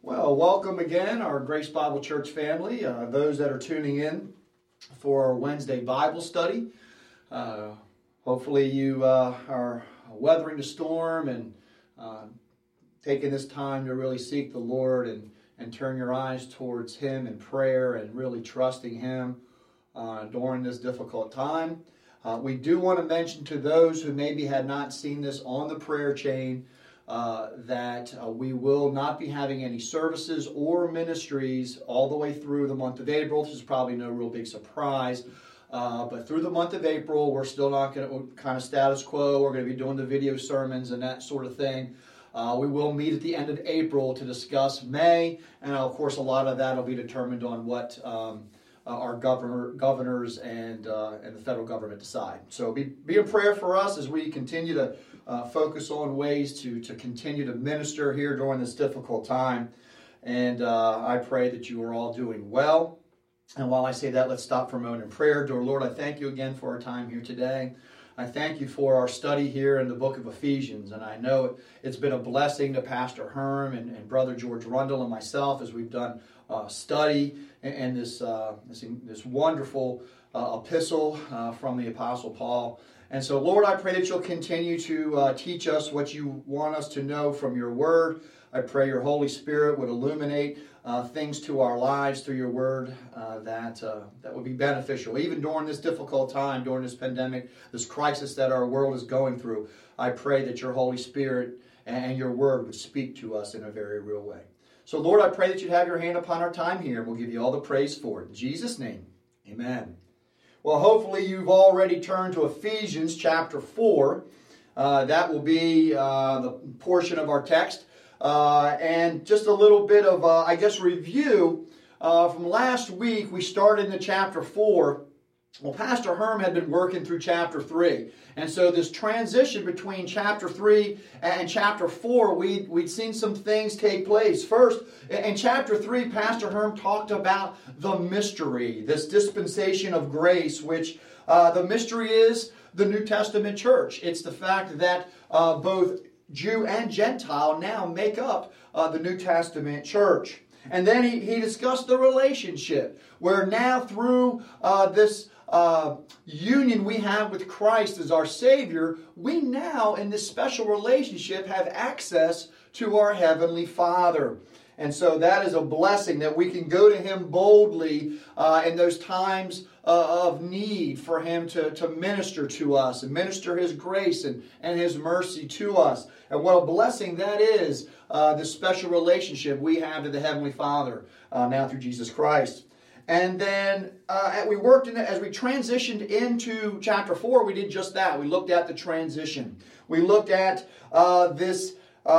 Well, welcome again, our Grace Bible Church family, those that are tuning in for our Wednesday Bible study. Hopefully you are weathering the storm and taking this time to really seek the Lord and turn your eyes towards Him in prayer and really trusting Him during this difficult time. We do want to mention to those who maybe had not seen this on the prayer chain that we will not be having any services or ministries all the way through the month of April. This is probably no real big surprise. But through the month of April, we're still not going to, kind of status quo. We're going to be doing the video sermons and that sort of thing. We will meet at the end of April to discuss May. And of course, a lot of that will be determined on what our governors and the federal government decide. So be in prayer for us as we continue to focus on ways to continue to minister here during this difficult time. And I pray that you are all doing well. And while I say that, let's stop for a moment in prayer. Dear Lord, I thank you again for our time here today. I thank you for our study here in the book of Ephesians. And I know it's been a blessing to Pastor Herm and Brother George Rundle and myself as we've done study in this wonderful epistle from the Apostle Paul. And so, Lord, I pray that you'll continue to teach us what you want us to know from your word. I pray your Holy Spirit would illuminate things to our lives through your word that would be beneficial. Even during this difficult time, during this pandemic, this crisis that our world is going through, I pray that your Holy Spirit and your word would speak to us in a very real way. So, Lord, I pray that you'd have your hand upon our time here. We'll give you all the praise for it. In Jesus' name, amen. Well, hopefully you've already turned to Ephesians chapter 4. That will be the portion of our text. And just a little bit of, review. From last week, we started into chapter 4. Well, Pastor Herm had been working through chapter 3. And so this transition between chapter 3 and chapter 4, we'd seen some things take place. First, in chapter 3, Pastor Herm talked about the mystery, this dispensation of grace, which the mystery is the New Testament church. It's the fact that both Jew and Gentile now make up the New Testament church. And then he discussed the relationship, where now through this union we have with Christ as our Savior, we now in this special relationship have access to our Heavenly Father. And so that is a blessing that we can go to Him boldly in those times of need for Him to minister to us and minister His grace and His mercy to us. And what a blessing that is, this special relationship we have to the Heavenly Father now through Jesus Christ. And then as we transitioned into chapter 4, we did just that. We looked at the transition. We looked at this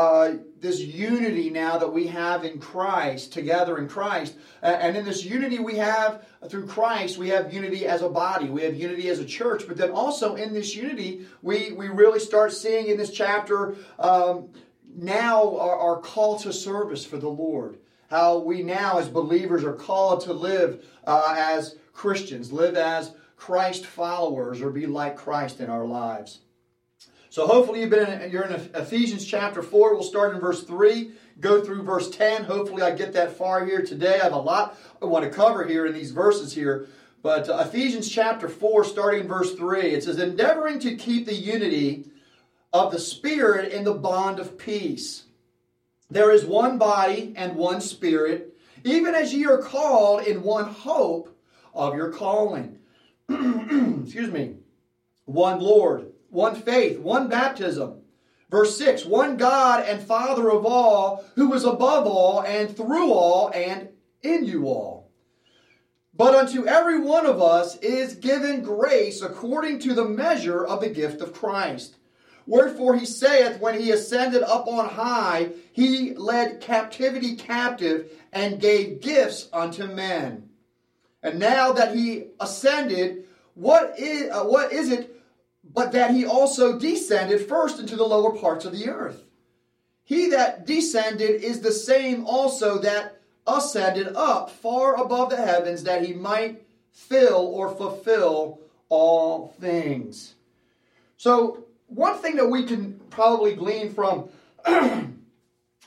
unity now that we have in Christ, together in Christ. And in this unity we have through Christ, we have unity as a body. We have unity as a church. But then also in this unity, we really start seeing in this chapter now our call to service for the Lord. How we now as believers are called to live as Christians, live as Christ followers, or be like Christ in our lives. So hopefully you're in Ephesians chapter 4. We'll start in verse 3, go through verse 10. Hopefully I get that far here today. I have a lot I want to cover here in these verses here. But Ephesians chapter 4, starting in verse 3, it says, endeavoring to keep the unity of the Spirit in the bond of peace. There is one body and one Spirit, even as ye are called in one hope of your calling. Excuse me. One Lord, one faith, one baptism. Verse 6, one God and Father of all, who is above all and through all and in you all. But unto every one of us is given grace according to the measure of the gift of Christ. Wherefore he saith, when he ascended up on high, he led captivity captive and gave gifts unto men. And now that he ascended, what is it but that he also descended first into the lower parts of the earth? He that descended is the same also that ascended up far above the heavens, that he might fill or fulfill all things. So, one thing that we can probably glean from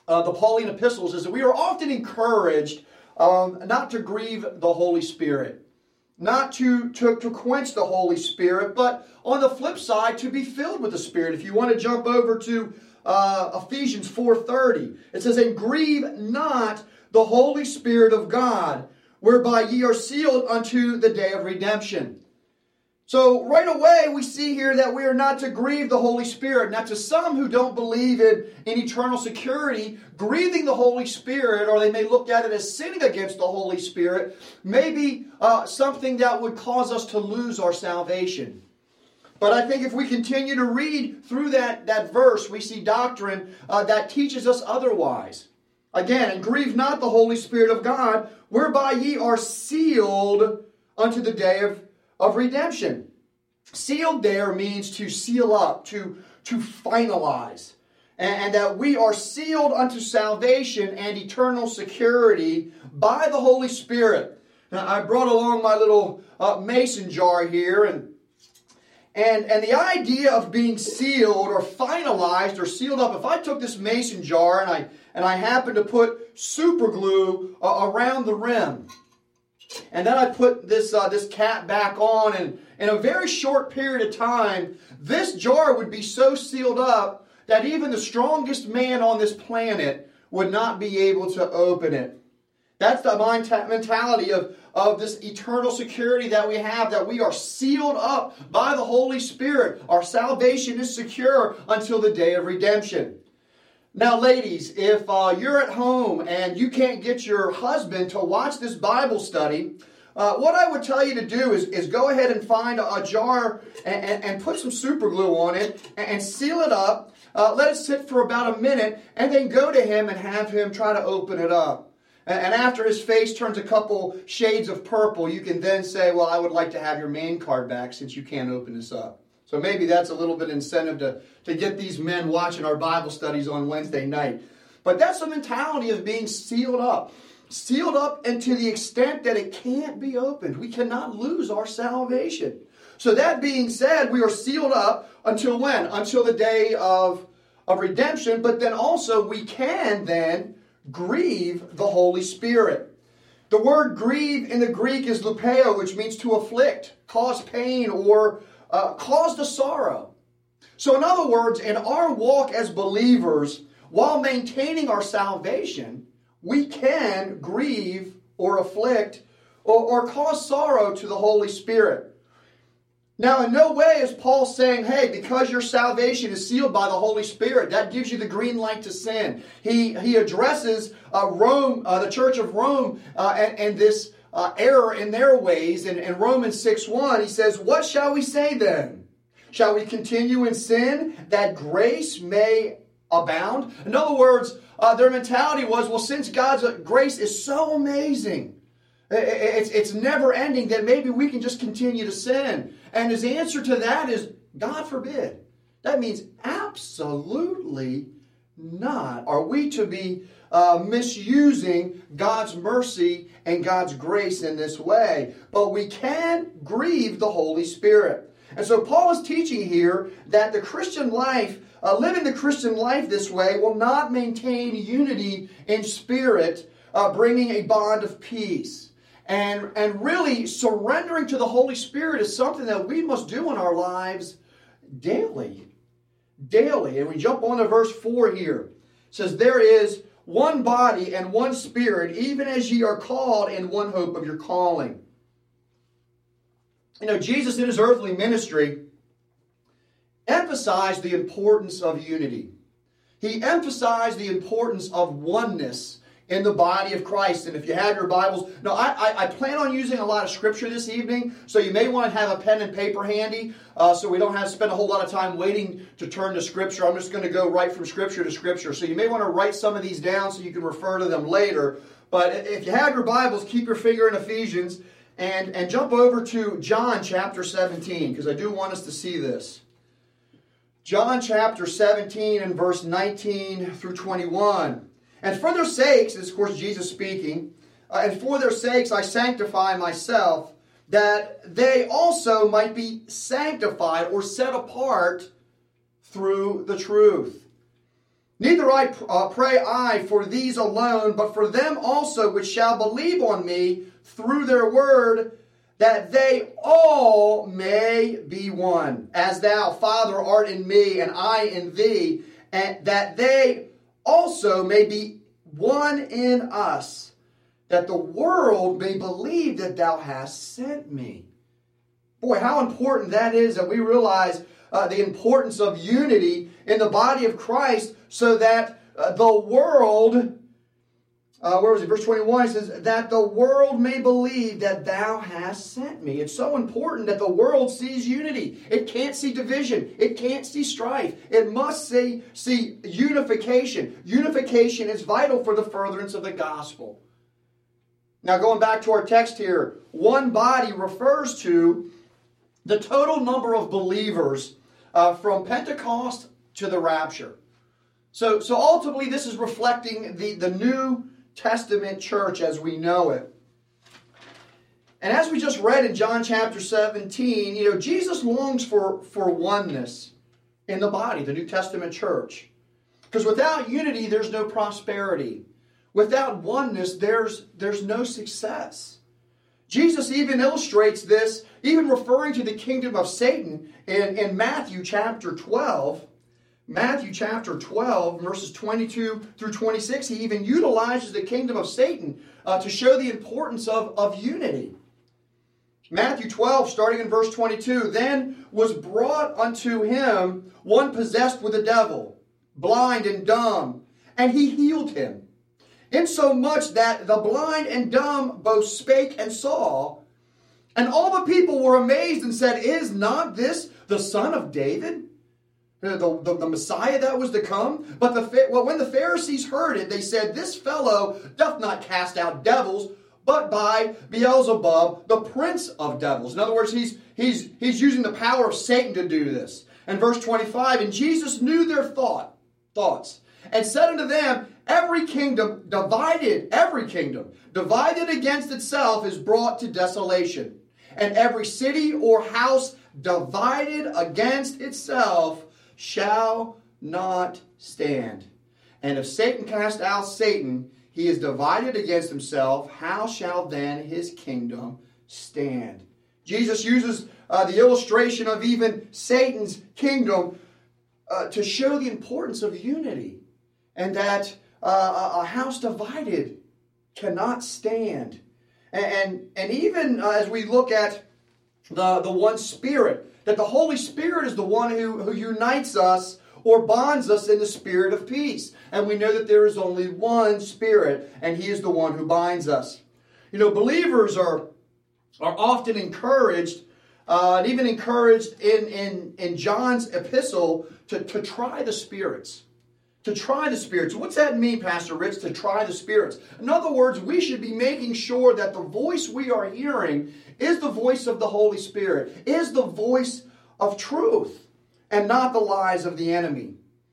the Pauline epistles is that we are often encouraged not to grieve the Holy Spirit, not to quench the Holy Spirit, but on the flip side, to be filled with the Spirit. If you want to jump over to Ephesians 4:30, it says, "And grieve not the Holy Spirit of God, whereby ye are sealed unto the day of redemption." So right away we see here that we are not to grieve the Holy Spirit. Now to some who don't believe in eternal security, grieving the Holy Spirit, or they may look at it as sinning against the Holy Spirit, may be something that would cause us to lose our salvation. But I think if we continue to read through that verse, we see doctrine that teaches us otherwise. Again, "And grieve not the Holy Spirit of God, whereby ye are sealed unto the day of redemption." Sealed there means to seal up, to finalize. And that we are sealed unto salvation and eternal security by the Holy Spirit. Now, I brought along my little mason jar here, and the idea of being sealed or finalized or sealed up, if I took this mason jar and I happened to put super glue around the rim, and then I put this cap back on, and in a very short period of time, this jar would be so sealed up that even the strongest man on this planet would not be able to open it. That's the mentality of this eternal security that we have, that we are sealed up by the Holy Spirit. Our salvation is secure until the day of redemption. Now, ladies, if you're at home and you can't get your husband to watch this Bible study, what I would tell you to do is go ahead and find a jar and put some super glue on it and seal it up. Let it sit for about a minute, and then go to him and have him try to open it up. And after his face turns a couple shades of purple, you can then say, "Well, I would like to have your main card back since you can't open this up." So maybe that's a little bit incentive to get these men watching our Bible studies on Wednesday night. But that's the mentality of being sealed up. Sealed up, and to the extent that it can't be opened. We cannot lose our salvation. So that being said, we are sealed up until when? Until the day of redemption. But then also we can then grieve the Holy Spirit. The word grieve in the Greek is lupeo, which means to afflict, cause pain, or cause the sorrow. So in other words, in our walk as believers, while maintaining our salvation, we can grieve or afflict or cause sorrow to the Holy Spirit. Now, in no way is Paul saying, hey, because your salvation is sealed by the Holy Spirit, that gives you the green light to sin. He addresses Rome, the Church of Rome, and this error in their ways. In Romans 6:1, he says, "What shall we say then? Shall we continue in sin that grace may abound?" In other words, their mentality was, well, since God's grace is so amazing, it's never ending, that maybe we can just continue to sin. And his answer to that is, God forbid. That means absolutely not. Are we to be misusing God's mercy and God's grace in this way? But we can grieve the Holy Spirit. And so Paul is teaching here that the Christian life, living the Christian life this way, will not maintain unity in spirit, bringing a bond of peace. And really surrendering to the Holy Spirit is something that we must do in our lives daily. Daily. And we jump on to verse 4 here. It says, "There is one body and one Spirit, even as ye are called in one hope of your calling." You know, Jesus in his earthly ministry emphasized the importance of unity. He emphasized the importance of oneness in the body of Christ. And if you have your Bibles, no, I plan on using a lot of Scripture this evening, so you may want to have a pen and paper handy, so we don't have to spend a whole lot of time waiting to turn to Scripture. I'm just going to go right from Scripture to Scripture. So you may want to write some of these down so you can refer to them later. But if you have your Bibles, keep your finger in Ephesians and jump over to John chapter 17, because I do want us to see this. John chapter 17 and verse 19 through 21. "And for their sakes," this is of course Jesus speaking, "and for their sakes I sanctify myself, that they also might be sanctified," or set apart, "through the truth. Neither pray I for these alone, but for them also which shall believe on me through their word, that they all may be one. As thou, Father, art in me, and I in thee, and that they also may be one in us, that the world may believe that thou hast sent me. Boy, how important that is, that we realize the importance of unity in the body of Christ, so that the world, where was it? Verse 21 says, that the world may believe that thou hast sent me. It's so important that the world sees unity. It can't see division. It can't see strife. It must see unification. Unification is vital for the furtherance of the gospel. Now, going back to our text here, one body refers to the total number of believers from Pentecost to the rapture. So ultimately, this is reflecting the New Testament church as we know it. And as we just read in John chapter 17, Jesus longs for oneness in the body, the New Testament church. Because without unity, there's no prosperity. Without oneness, there's no success. Jesus even illustrates this, even referring to the kingdom of Satan in Matthew chapter 12. Matthew chapter 12, verses 22 through 26, he even utilizes the kingdom of Satan to show the importance of unity. Matthew 12, starting in verse 22, then was brought unto him one possessed with a devil, blind and dumb, and he healed him, insomuch that the blind and dumb both spake and saw. And all the people were amazed and said, is not this the son of David? The Messiah that was to come? But when the Pharisees heard it, they said, this fellow doth not cast out devils, but by Beelzebub, the prince of devils. In other words, he's using the power of Satan to do this. And verse 25, and Jesus knew their thoughts, and said unto them, every kingdom divided against itself is brought to desolation. And every city or house divided against itself shall not stand. And if Satan cast out Satan, he is divided against himself. How shall then his kingdom stand? Jesus uses the illustration of even Satan's kingdom to show the importance of unity, and that a house divided cannot stand. And even as we look at the one Spirit, that the Holy Spirit is the one who unites us or bonds us in the spirit of peace. And we know that there is only one Spirit, and He is the one who binds us. Believers are often encouraged, and even encouraged in John's epistle to try the spirits. To try the spirits. What's that mean, Pastor Rich, to try the spirits? In other words, we should be making sure that the voice we are hearing is the voice of the Holy Spirit, is the voice of truth, and not the lies of the enemy.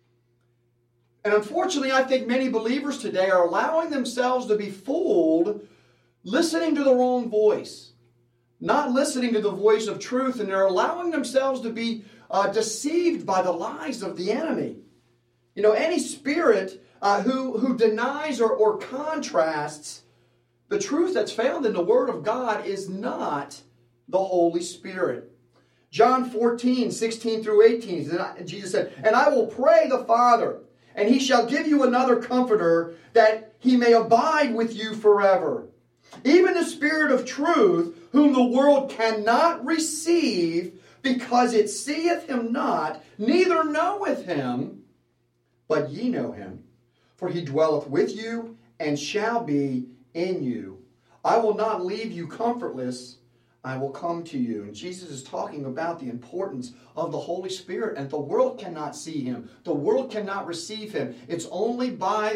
And unfortunately, I think many believers today are allowing themselves to be fooled, listening to the wrong voice, not listening to the voice of truth, and they're allowing themselves to be deceived by the lies of the enemy. Any spirit who denies or contrasts the truth that's found in the Word of God is not the Holy Spirit. John 14, 16 through 18, Jesus said, and I will pray the Father, and He shall give you another Comforter, that He may abide with you forever. Even the Spirit of truth, whom the world cannot receive, because it seeth Him not, neither knoweth Him, but ye know Him, for He dwelleth with you, and shall be in you. I will not leave you comfortless, I will come to you. And Jesus is talking about the importance of the Holy Spirit, and the world cannot see Him. The world cannot receive Him. It's only by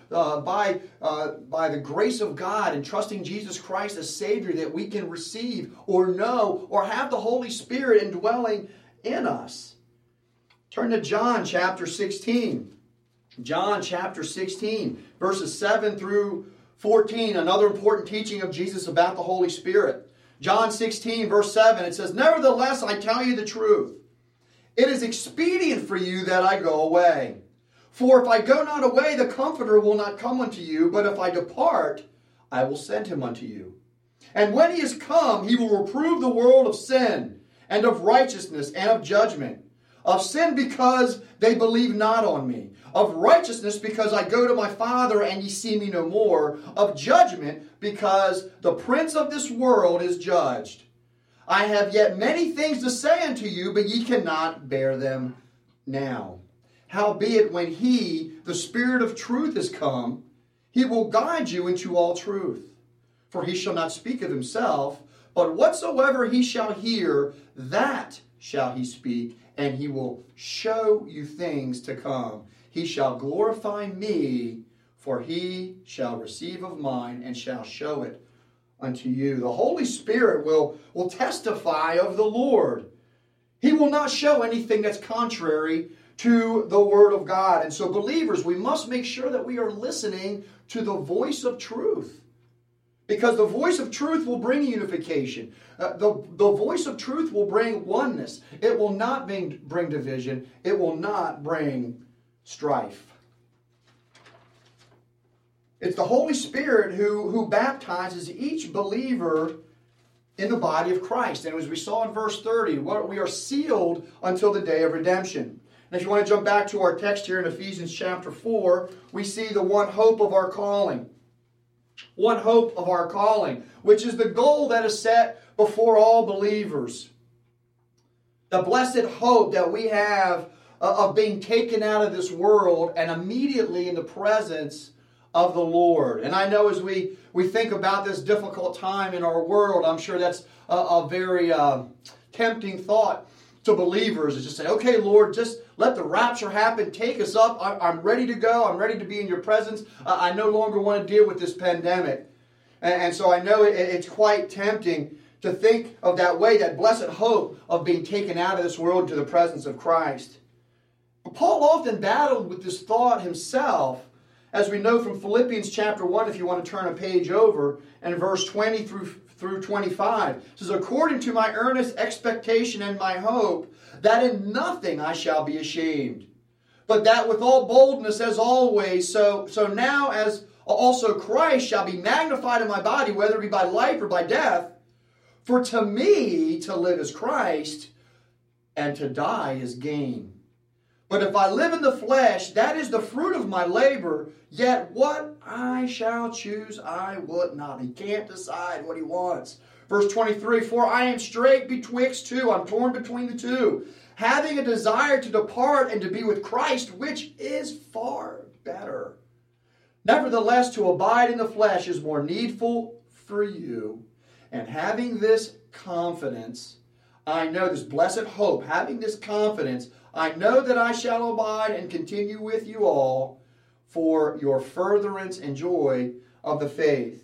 the grace of God and trusting Jesus Christ as Savior that we can receive or know or have the Holy Spirit indwelling in us. Turn to John chapter 16. John chapter 16, verses 7 through 14, another important teaching of Jesus about the Holy Spirit. John 16, verse 7, it says, nevertheless, I tell you the truth. It is expedient for you that I go away. For if I go not away, the Comforter will not come unto you, but if I depart, I will send him unto you. And when he is come, he will reprove the world of sin, and of righteousness, and of judgment. Of sin, because they believe not on me. Of righteousness, because I go to my Father, and ye see me no more. Of judgment, because the prince of this world is judged. I have yet many things to say unto you, but ye cannot bear them now. Howbeit, when he, the Spirit of truth, is come, he will guide you into all truth. For he shall not speak of himself, but whatsoever he shall hear, that shall he speak, and he will show you things to come. He shall glorify me, for he shall receive of mine, and shall show it unto you. The Holy Spirit will testify of the Lord. He will not show anything that's contrary to the Word of God. And so, believers, we must make sure that we are listening to the voice of truth. Because the voice of truth will bring unification. The voice of truth will bring oneness. It will not bring division. It will not bring strife. It's the Holy Spirit who baptizes each believer in the body of Christ. And as we saw in verse 30, we are sealed until the day of redemption. And if you want to jump back to our text here in Ephesians chapter 4, we see the one hope of our calling. One hope of our calling, which is the goal that is set before all believers. The blessed hope that we have of being taken out of this world and immediately in the presence of the Lord. And I know as we think about this difficult time in our world, I'm sure that's a very tempting thought to believers, is just say, okay, Lord, just let the rapture happen. Take us up. I'm ready to go. I'm ready to be in your presence. I no longer want to deal with this pandemic. And so I know it's quite tempting to think of that way, that blessed hope of being taken out of this world into the presence of Christ. But Paul often battled with this thought himself, as we know from Philippians chapter 1, if you want to turn a page over, and verse 20 through 25. It says, according to my earnest expectation and my hope, that in nothing I shall be ashamed, but that with all boldness as always, so now as also Christ shall be magnified in my body, whether it be by life or by death. For to me to live is Christ, and to die is gain. But if I live in the flesh, that is the fruit of my labor, yet what I shall choose I would not. He can't decide what he wants. Verse 23, for I am strait betwixt two, I'm torn between the two, having a desire to depart and to be with Christ, which is far better. Nevertheless, to abide in the flesh is more needful for you. And having this confidence, I know, this blessed hope, having this confidence, I know that I shall abide and continue with you all for your furtherance and joy of the faith.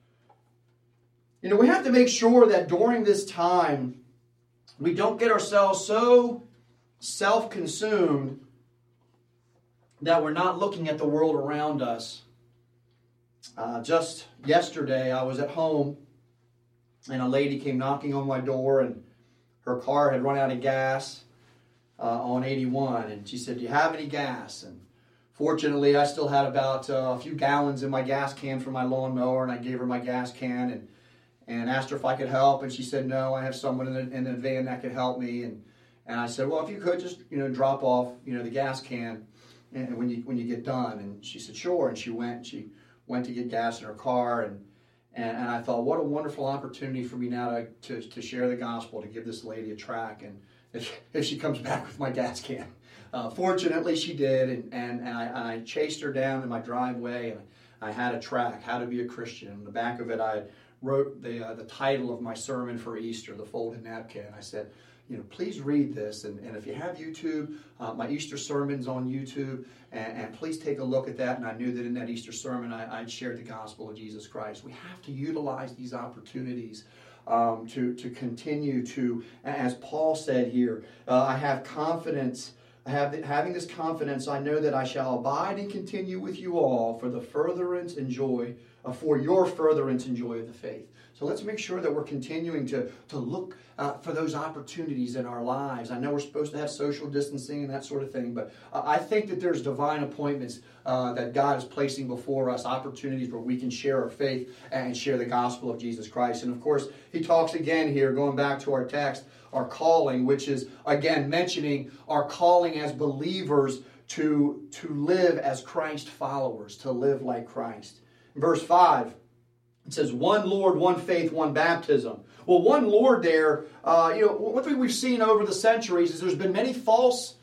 You know, we have to make sure that during this time, we don't get ourselves so self-consumed that we're not looking at the world around us. Just yesterday, I was at home, and a lady came knocking on my door, and her car had run out of gas on 81, and she said, do you have any gas? And fortunately, I still had about a few gallons in my gas can for my lawnmower, and I gave her my gas can and asked her if I could help, and she said, no, I have someone in the van that could help me. And I said, well, if you could just, drop off, the gas can and when you get done. And she said, sure. And she went to get gas in her car, and I thought, what a wonderful opportunity for me now to share the gospel, to give this lady a track, and if she comes back with my gas can. Fortunately, she did, and I chased her down in my driveway, and I had a track, How to Be a Christian. On the back of it, I wrote the title of my sermon for Easter, The Folded Napkin. I said, please read this, and if you have YouTube, my Easter sermon's on YouTube, and please take a look at that. And I knew that in that Easter sermon, I'd shared the gospel of Jesus Christ. We have to utilize these opportunities to continue to, as Paul said here, I have confidence. Having this confidence, I know that I shall abide and continue with you all for the furtherance and joy for your furtherance and joy of the faith. So let's make sure that we're continuing to look for those opportunities in our lives. I know we're supposed to have social distancing and that sort of thing, but I think that there's divine appointments that God is placing before us, opportunities where we can share our faith and share the gospel of Jesus Christ. And of course, he talks again here, going back to our text, our calling, which is, again, mentioning our calling as believers to live as Christ followers, to live like Christ. In verse 5, it says, one Lord, one faith, one baptism. Well, one Lord there, one thing we've seen over the centuries is there's many false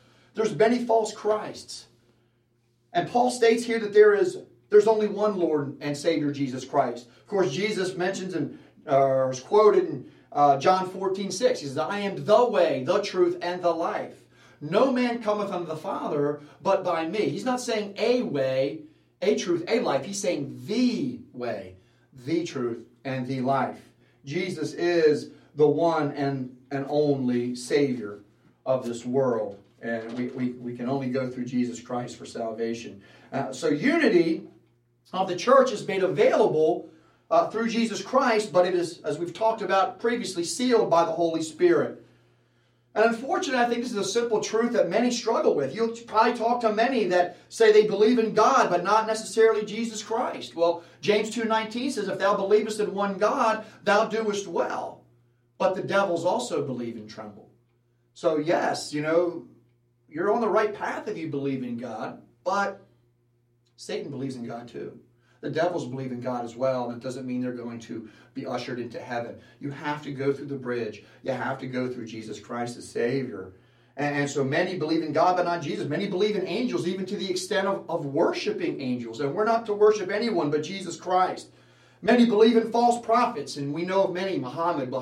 Christs. And Paul states here that there's only one Lord and Savior, Jesus Christ. Of course, Jesus mentions and is quoted in John 14:6. He says, I am the way, the truth, and the life. No man cometh unto the Father but by me. He's not saying a way, a truth, a life. He's saying the way, the truth, and the life. Jesus is the one and only Savior of this world. And we can only go through Jesus Christ for salvation. So unity of the church is made available through Jesus Christ, but it is, as we've talked about previously, sealed by the Holy Spirit. And unfortunately, I think this is a simple truth that many struggle with. You'll probably talk to many that say they believe in God, but not necessarily Jesus Christ. Well, James 2:19 says, if thou believest in one God, thou doest well. But the devils also believe and tremble. So yes, you're on the right path if you believe in God, but Satan believes in God too. The devils believe in God as well, and it doesn't mean they're going to be ushered into heaven. You have to go through the bridge. You have to go through Jesus Christ as Savior. And so many believe in God, but not Jesus. Many believe in angels, even to the extent of worshiping angels. And we're not to worship anyone but Jesus Christ. Many believe in false prophets, and we know of many, Muhammad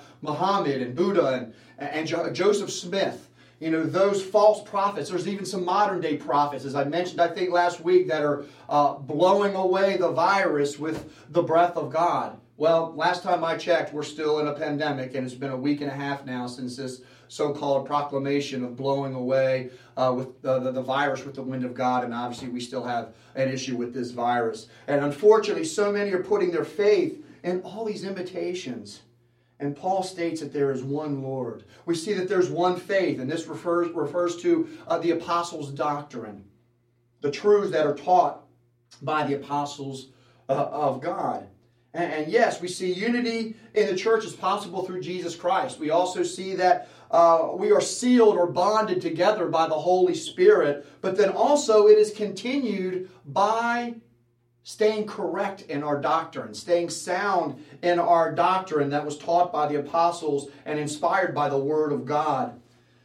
and Buddha and Joseph Smith. Those false prophets. There's even some modern day prophets, as I mentioned, I think last week, that are blowing away the virus with the breath of God. Well, last time I checked, we're still in a pandemic, and it's been a week and a half now since this so-called proclamation of blowing away with the virus with the wind of God, and obviously we still have an issue with this virus. And unfortunately, so many are putting their faith in all these imitations. And Paul states that there is one Lord. We see that there's one faith, and this refers to the apostles' doctrine, the truths that are taught by the apostles of God. And yes, we see unity in the church is possible through Jesus Christ. We also see that we are sealed or bonded together by the Holy Spirit, but then also it is continued by staying correct in our doctrine, staying sound in our doctrine that was taught by the apostles and inspired by the Word of God.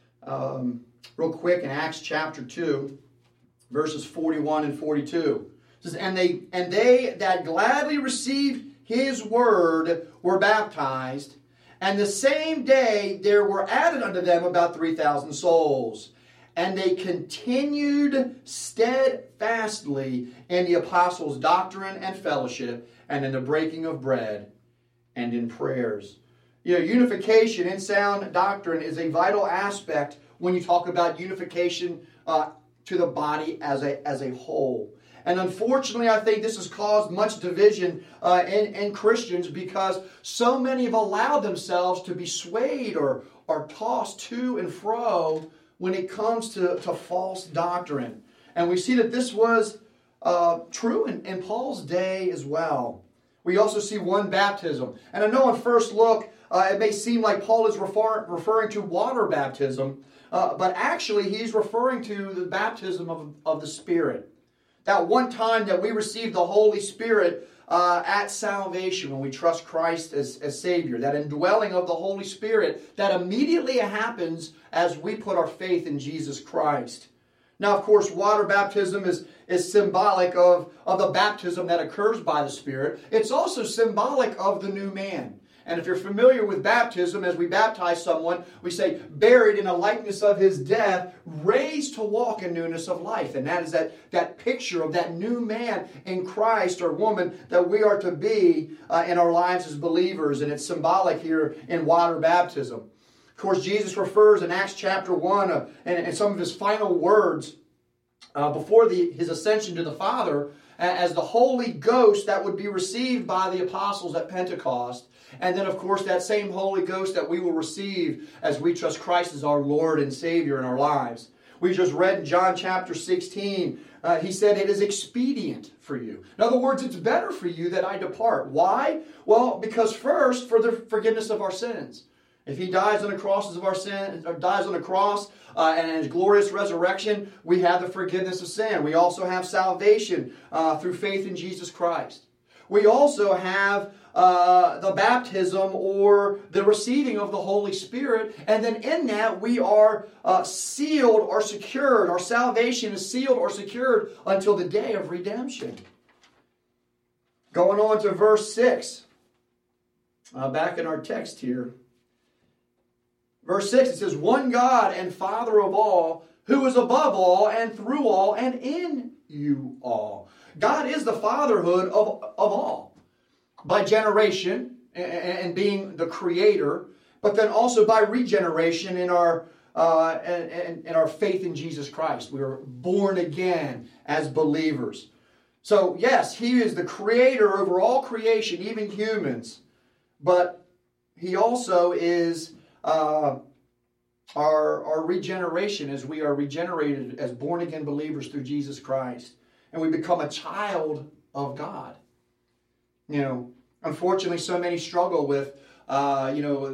Real quick, in Acts chapter 2, verses 41 and 42. It says, And they that gladly received his word were baptized, and the same day there were added unto them about 3,000 souls. And they continued steadfastly in the apostles' doctrine and fellowship, and in the breaking of bread, and in prayers. Unification in sound doctrine is a vital aspect when you talk about unification to the body as a whole. And unfortunately, I think this has caused much division in Christians, because so many have allowed themselves to be swayed or tossed to and fro when it comes to false doctrine. And we see that this was true in Paul's day as well. We also see one baptism. And I know on first look, it may seem like Paul is referring to water baptism, but actually he's referring to the baptism of the Spirit. That one time that we receive the Holy Spirit at salvation, when we trust Christ as Savior, that indwelling of the Holy Spirit, that immediately happens as we put our faith in Jesus Christ. Now, of course, water baptism is symbolic of the baptism that occurs by the Spirit. It's also symbolic of the new man. And if you're familiar with baptism, as we baptize someone, we say, buried in a likeness of his death, raised to walk in newness of life. And that is that picture of that new man in Christ or woman that we are to be in our lives as believers. And it's symbolic here in water baptism. Of course, Jesus refers in Acts chapter 1 and some of his final words before his ascension to the Father, as the Holy Ghost that would be received by the apostles at Pentecost. And then, of course, that same Holy Ghost that we will receive as we trust Christ as our Lord and Savior in our lives. We just read in John chapter 16, he said, it is expedient for you. In other words, it's better for you that I depart. Why? Well, because first, for the forgiveness of our sins. If he dies on the crosses of our sin, or dies on the cross, and in his glorious resurrection, we have the forgiveness of sin. We also have salvation through faith in Jesus Christ. We also have the baptism or the receiving of the Holy Spirit. And then in that we are sealed or secured. Our salvation is sealed or secured until the day of redemption. Going on to verse 6. Back in our text here. Verse 6, it says, one God and Father of all, who is above all and through all and in you all. God is the fatherhood of all. By generation and being the creator, but then also by regeneration in our faith in Jesus Christ. We were born again as believers. So yes, he is the creator over all creation, even humans. But he also is our regeneration as we are regenerated as born again believers through Jesus Christ. And we become a child of God. You know, unfortunately, so many struggle with, that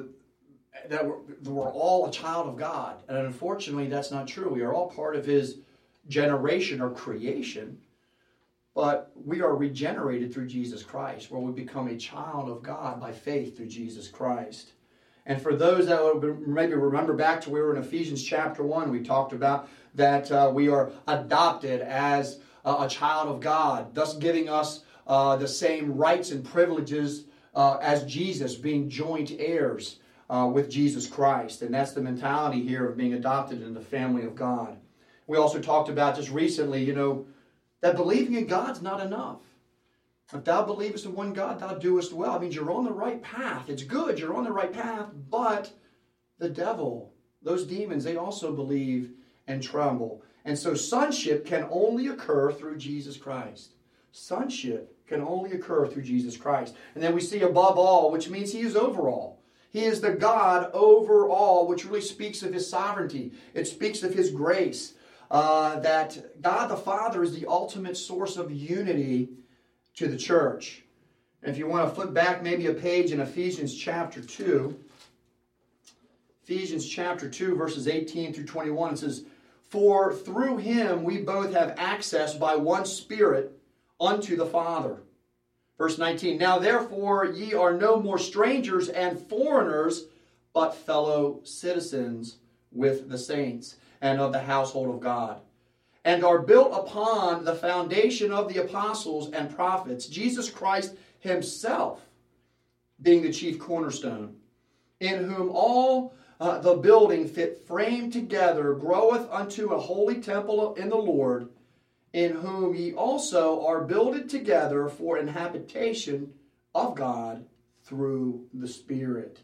we're all a child of God. And unfortunately, that's not true. We are all part of his generation or creation. But we are regenerated through Jesus Christ, where we become a child of God by faith through Jesus Christ. And for those that would maybe remember back to where we were in Ephesians chapter 1, we talked about that we are adopted as a child of God, thus giving us the same rights and privileges as Jesus, being joint heirs with Jesus Christ. And that's the mentality here of being adopted in the family of God. We also talked about just recently, that believing in God's not enough. If thou believest in one God, thou doest well. It means you're on the right path. It's good, you're on the right path, but the devil, those demons, they also believe and tremble. And so sonship can only occur through Jesus Christ. Sonship can only occur through Jesus Christ. And then we see above all, which means he is over all. He is the God over all, which really speaks of his sovereignty. It speaks of his grace. That God the Father is the ultimate source of unity to the church. And if you want to flip back maybe a page in Ephesians chapter 2. Ephesians chapter 2, verses 18 through 21, it says, for through him we both have access by one Spirit unto the Father. Verse 19, now therefore ye are no more strangers and foreigners, but fellow citizens with the saints and of the household of God, and are built upon the foundation of the apostles and prophets, Jesus Christ himself being the chief cornerstone, in whom all the building fit framed together groweth unto a holy temple in the Lord, in whom ye also are builded together for an habitation of God through the Spirit.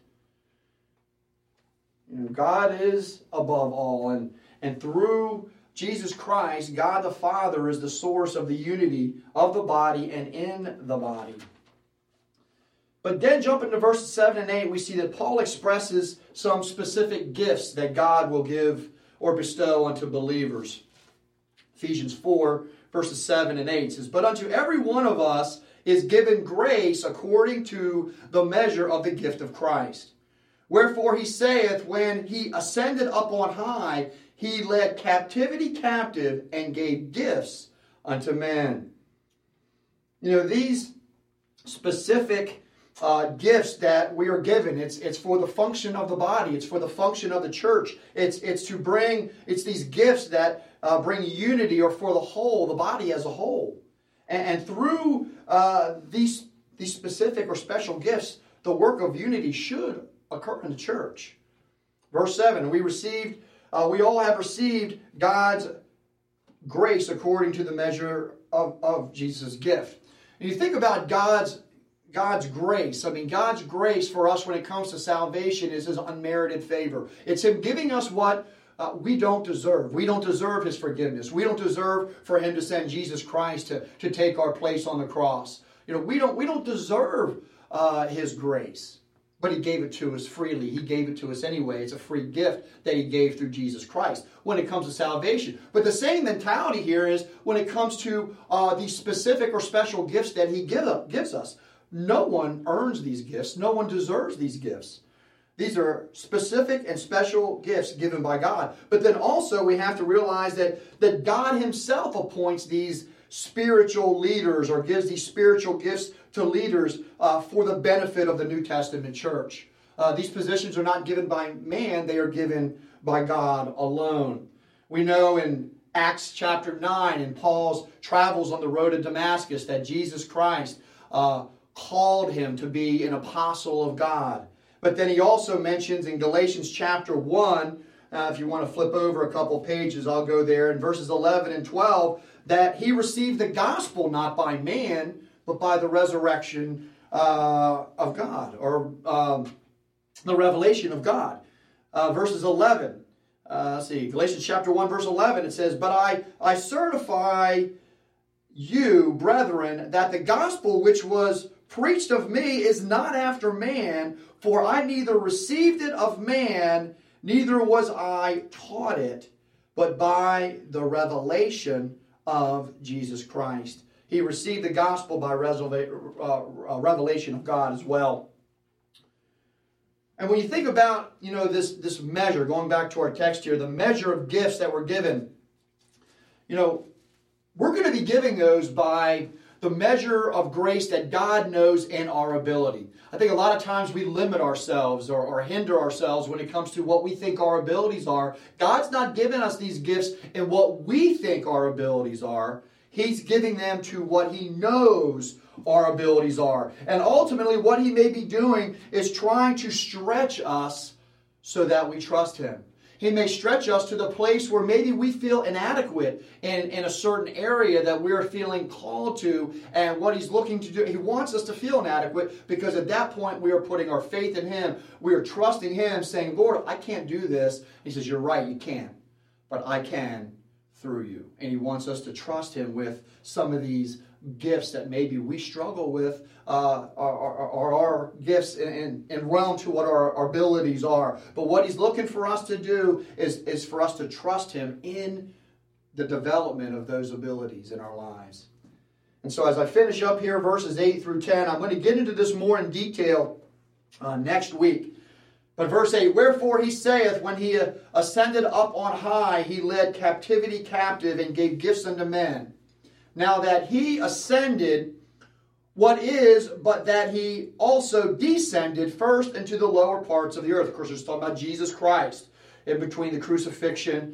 God is above all, and through Jesus Christ, God the Father is the source of the unity of the body and in the body. But then jumping to verses 7 and 8, we see that Paul expresses some specific gifts that God will give or bestow unto believers. Ephesians 4, verses 7 and 8 says, but unto every one of us is given grace according to the measure of the gift of Christ. Wherefore he saith, when he ascended up on high, he led captivity captive and gave gifts unto men. These specific gifts that we are given, it's for the function of the body. It's for the function of the church. It's these gifts that bring unity, or for the whole, the body as a whole. And through these specific or special gifts, the work of unity should occur in the church. Verse 7, we all have received God's grace according to the measure of Jesus' gift. And you think about God's grace. God's grace for us when it comes to salvation is his unmerited favor. It's him giving us what we don't deserve. We don't deserve His forgiveness. We don't deserve for Him to send Jesus Christ to take our place on the cross. We don't deserve His grace. But He gave it to us freely. He gave it to us anyway. It's a free gift that He gave through Jesus Christ when it comes to salvation. But the same mentality here is when it comes to these specific or special gifts that He gives us. No one earns these gifts. No one deserves these gifts. These are specific and special gifts given by God. But then also we have to realize that God Himself appoints these spiritual leaders or gives these spiritual gifts to leaders for the benefit of the New Testament church. These positions are not given by man, they are given by God alone. We know in Acts chapter 9, in Paul's travels on the road to Damascus, that Jesus Christ called him to be an apostle of God. But then he also mentions in Galatians chapter 1, if you want to flip over a couple pages, I'll go there, in verses 11 and 12, that he received the gospel not by man, but by the resurrection of God, or the revelation of God. Verses 11, Galatians chapter 1, verse 11, it says, "But I certify you, brethren, that the gospel which was preached of me is not after man, for I neither received it of man, neither was I taught it, but by the revelation of Jesus Christ." He received the gospel by revelation of God as well. And when you think about, this measure, going back to our text here, the measure of gifts that were given, we're going to be giving those by the measure of grace that God knows in our ability. I think a lot of times we limit ourselves or hinder ourselves when it comes to what we think our abilities are. God's not giving us these gifts in what we think our abilities are. He's giving them to what He knows our abilities are. And ultimately what He may be doing is trying to stretch us so that we trust Him. He may stretch us to the place where maybe we feel inadequate in a certain area that we're feeling called to. And what He's looking to do, He wants us to feel inadequate, because at that point we are putting our faith in Him. We are trusting Him, saying, "Lord, I can't do this." He says, "You're right, you can't. But I can through you." And He wants us to trust Him with some of these gifts that maybe we struggle with, are our gifts in realm to what our abilities are. But what He's looking for us to do is for us to trust Him in the development of those abilities in our lives. And so as I finish up here, verses 8 through 10, I'm going to get into this more in detail next week. But verse 8, "Wherefore He saith, when He ascended up on high, He led captivity captive and gave gifts unto men. Now that He ascended, what is but that He also descended first into the lower parts of the earth." Of course, it's talking about Jesus Christ in between the crucifixion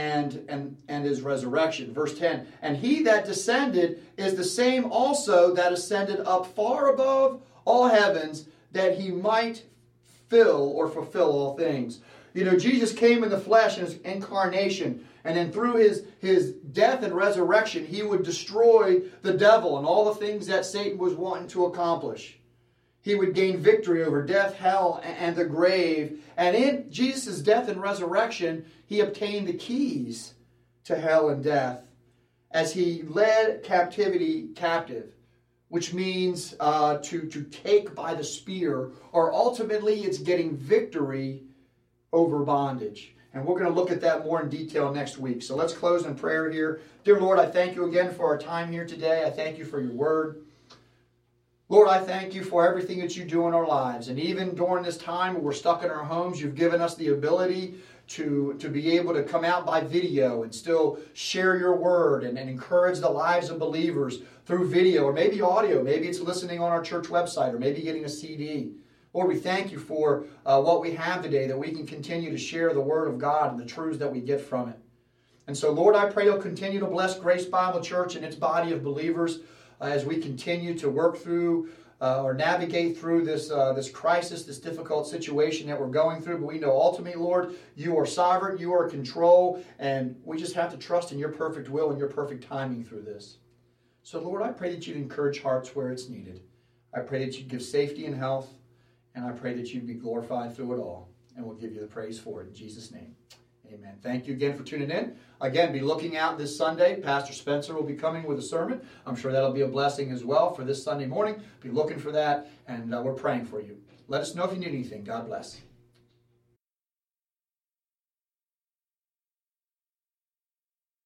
and His resurrection. Verse 10, "And He that descended is the same also that ascended up far above all heavens, that He might fill or fulfill all things." Jesus came in the flesh in His incarnation, and then through his death and resurrection, He would destroy the devil and all the things that Satan was wanting to accomplish. He would gain victory over death, hell, and the grave. And in Jesus' death and resurrection, He obtained the keys to hell and death as He led captivity captive, which means to take by the spear, or ultimately it's getting victory over bondage. And we're going to look at that more in detail next week. So let's close in prayer here. Dear Lord, I thank You again for our time here today. I thank You for Your word. Lord, I thank You for everything that You do in our lives. And even during this time when we're stuck in our homes, You've given us the ability to be able to come out by video and still share Your word and encourage the lives of believers through video or maybe audio. Maybe it's listening on our church website or maybe getting a CD. Lord, we thank You for what we have today, that we can continue to share the Word of God and the truths that we get from it. And so, Lord, I pray You'll continue to bless Grace Bible Church and its body of believers as we continue to work through or navigate through this crisis, this difficult situation that we're going through. But we know ultimately, Lord, You are sovereign, You are in control, and we just have to trust in Your perfect will and Your perfect timing through this. So, Lord, I pray that You'd encourage hearts where it's needed. I pray that You'd give safety and health. And I pray that You'd be glorified through it all. And we'll give You the praise for it. In Jesus' name, Amen. Thank you again for tuning in. Again, be looking out this Sunday. Pastor Spencer will be coming with a sermon. I'm sure that'll be a blessing as well for this Sunday morning. Be looking for that, and we're praying for you. Let us know if you need anything. God bless.